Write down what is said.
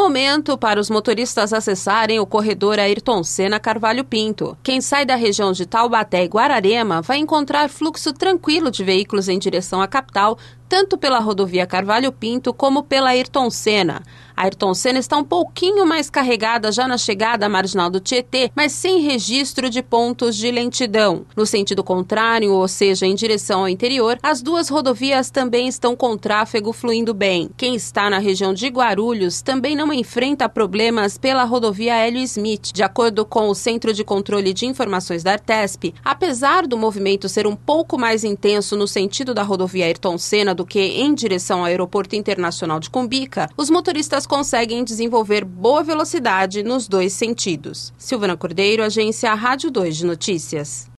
momento para os motoristas acessarem o corredor Ayrton Senna Carvalho Pinto. Quem sai da região de Taubaté e Guararema vai encontrar fluxo tranquilo de veículos em direção à capital, tanto pela rodovia Carvalho Pinto como pela Ayrton Senna. A Ayrton Senna está um pouquinho mais carregada já na chegada à marginal do Tietê, mas sem registro de pontos de lentidão. No sentido contrário, ou seja, em direção ao interior, as duas rodovias também estão com tráfego fluindo bem. Quem está na região de Guarulhos também não enfrenta problemas pela rodovia Hélio Smith. De acordo com o Centro de Controle de Informações da Artesp, apesar do movimento ser um pouco mais intenso no sentido da rodovia Ayrton Senna do que em direção ao Aeroporto Internacional de Cumbica, os motoristas conseguem desenvolver boa velocidade nos dois sentidos. Silvana Cordeiro, Agência Rádio 2 de Notícias.